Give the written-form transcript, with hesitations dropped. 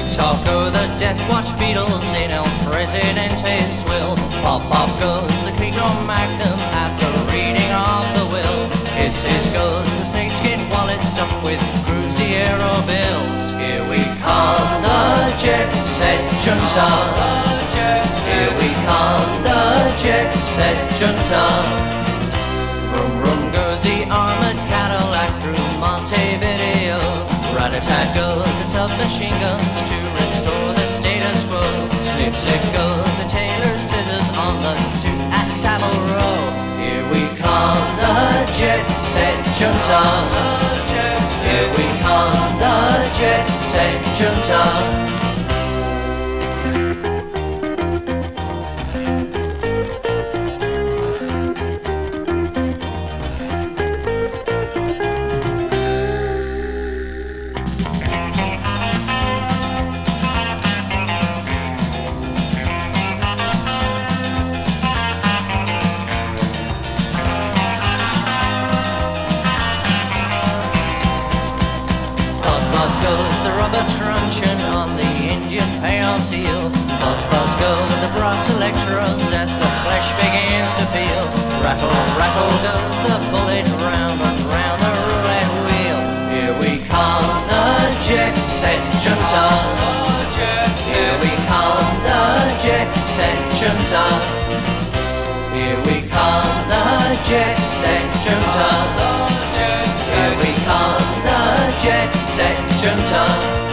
Talk of the Death Watch Beatles in El Presidente's will. Pop, pop goes the Crico Magnum at the reading of the will. Hiss, hiss goes the snakeskin wallet stuffed with Cruzeiro bills. Here we come, the jet set junta. Here we come, the jet set junta. Rum, rum goes the armored Cadillac through Montevideo. Rat-a-tat go the submachine guns to restore the status quo. Snip, snip go the tailor scissors on the suit at Savile Row. Here we come, the jet set junta. Here we come, the jet set junta. Goes the rubber truncheon on the Indian peon's heel. Buzz, buzz go the brass electrodes as the flesh begins to peel. Rattle, rattle goes the bullet round and round the roulette wheel. Here we come, the jet set junta. Here we come, the jet set junta. Here we come, the jet set junta. Here we come, the jet set junta.